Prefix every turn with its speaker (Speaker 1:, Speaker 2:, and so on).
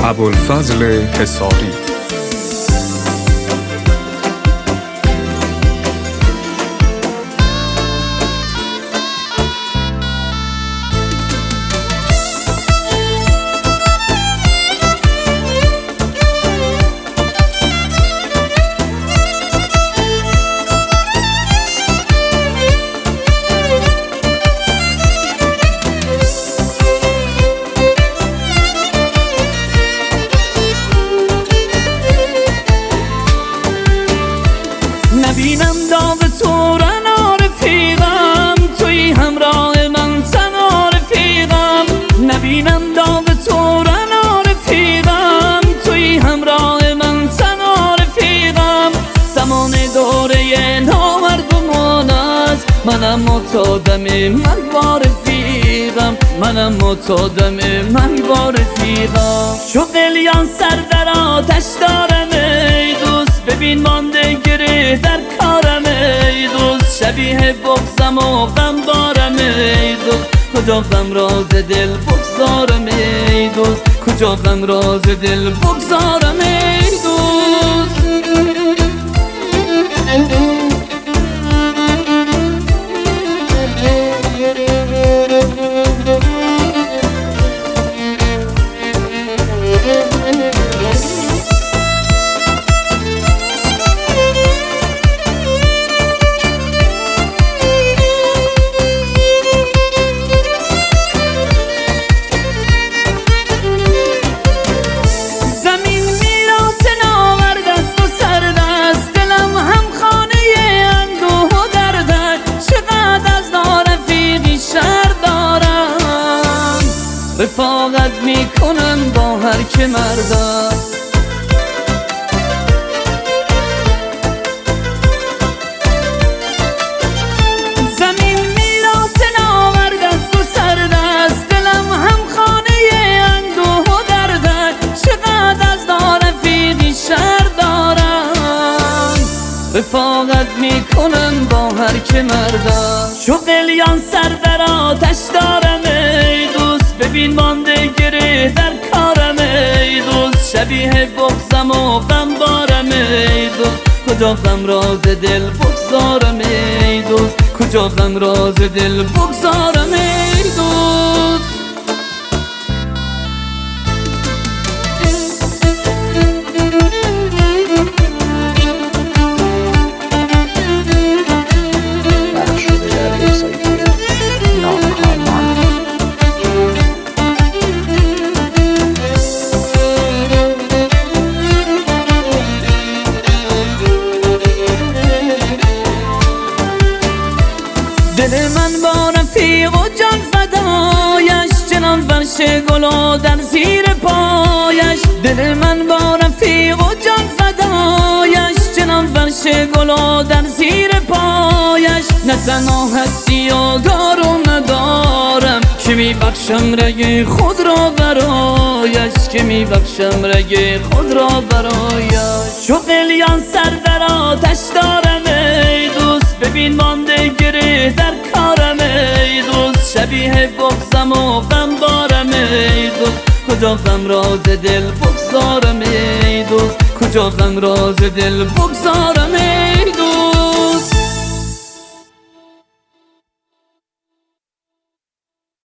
Speaker 1: ابوالفضل حصاری.
Speaker 2: نبینم داغ تو رنا رفیقم، توی همراه من تنها رفیقم. نبینم داغ تو رنا رفیقم، توی همراه من تنها رفیقم. زمان دوره نامردمان است، منم معتادم مرگ با رفیقم، منم معتادم مرگ با رفیقم. شغلیان سر در آتش دارم ای دوست، ببین مانده گره در کارم ای دوست. شبیه بغضم و غم دارم ای دوست، کجا غم راز دل بگذارم ای دوست، کجا غم راز دل بگذارم ای دوست. رفاقت میکنم با هر که مردم، زمین میراث ناورد است و سرد است، دلم هم خانه اندوه و درد است. چقدر از رفیقی شر دارم، رفاقت میکنم با هر که مردم. شغلیان سر در آتش دارم ای دوست، ببین مانده گره در کارم ای دوست. شبیه بغضم و غم بارم ای دوست، کجا غم راز دل بگذارم ای دوست، کجا غم راز دل بگذارم ای دوست. دل من با رفیق و جان فدایش، جنان فرش گل در زیر پایش. دل من با رفیق و جان فدایش، جنان فرش گل در زیر پایش. نه تنها هستی و دارو ندارم، که میبخشم رگ خود را برایش، که میبخشم رگ خود را برایش. شغلیان سر در آتش دارم ای دوست، ببین مانده گره در کارم ای دوست. شبیه بغضم و غم بارم ای دوست، کجا غم راز دل بگذارم ای دوست، کجا غم راز دل بگذارم ای دوست.